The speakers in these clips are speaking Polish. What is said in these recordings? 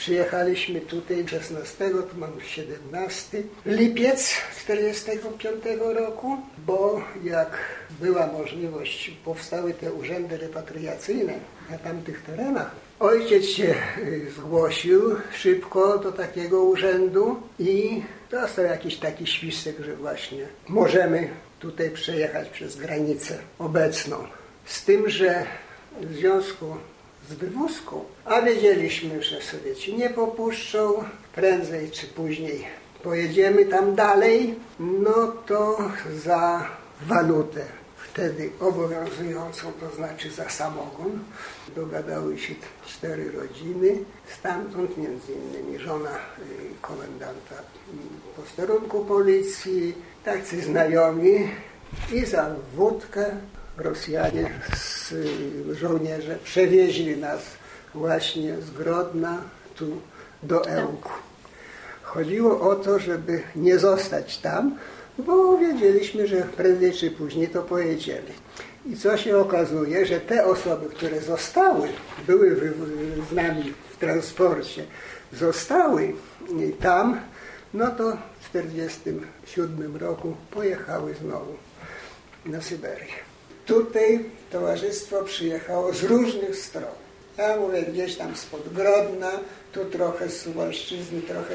Przyjechaliśmy tutaj 16, tu mam 17 lipiec 45 roku, bo jak była możliwość, powstały te urzędy repatriacyjne na tamtych terenach. Ojciec się zgłosił szybko do takiego urzędu i dostał jakiś taki świstek, że właśnie możemy tutaj przejechać przez granicę obecną. Z tym, że w związku z wywózką, a wiedzieliśmy, że Sowieci nie popuszczą, prędzej czy później pojedziemy tam dalej, no to za walutę wtedy obowiązującą, to znaczy za samogon, dogadały się 4 rodziny, stamtąd między innymi żona komendanta posterunku policji, tacy znajomi i za wódkę Rosjanie, żołnierze przewieźli nas właśnie z Grodna tu do Ełku. Chodziło o to, żeby nie zostać tam, bo wiedzieliśmy, że prędzej czy później to pojedziemy. I co się okazuje, że te osoby, które zostały, były z nami w transporcie, zostały tam, no to w 1947 roku pojechały znowu na Syberię. Tutaj towarzystwo przyjechało z różnych stron. Ja mówię gdzieś tam spod Grodna, tu trochę z Suwalszczyzny, trochę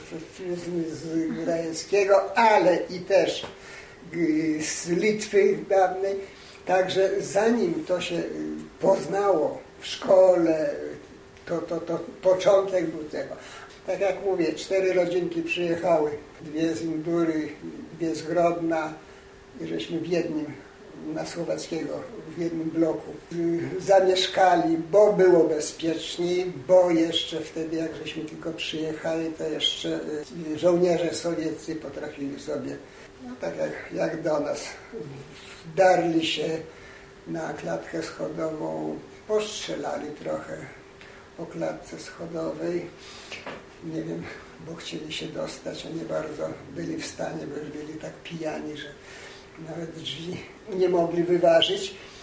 z Grajeckiego, ale i też z Litwy dawnej. Także zanim to się poznało w szkole, to początek był tego. Tak jak mówię, 4 rodzinki przyjechały, 2 z Indury, 2 z Grodna i żeśmy w jednym na Słowackiego, w jednym bloku zamieszkali, bo było bezpieczniej, bo jeszcze wtedy, jak żeśmy tylko przyjechali, to jeszcze żołnierze sowieccy potrafili sobie, no tak jak do nas, wdarli się na klatkę schodową, postrzelali trochę po klatce schodowej, nie wiem, bo chcieli się dostać, a nie bardzo byli w stanie, bo już byli tak pijani, że nawet drzwi nie mogli wyważyć.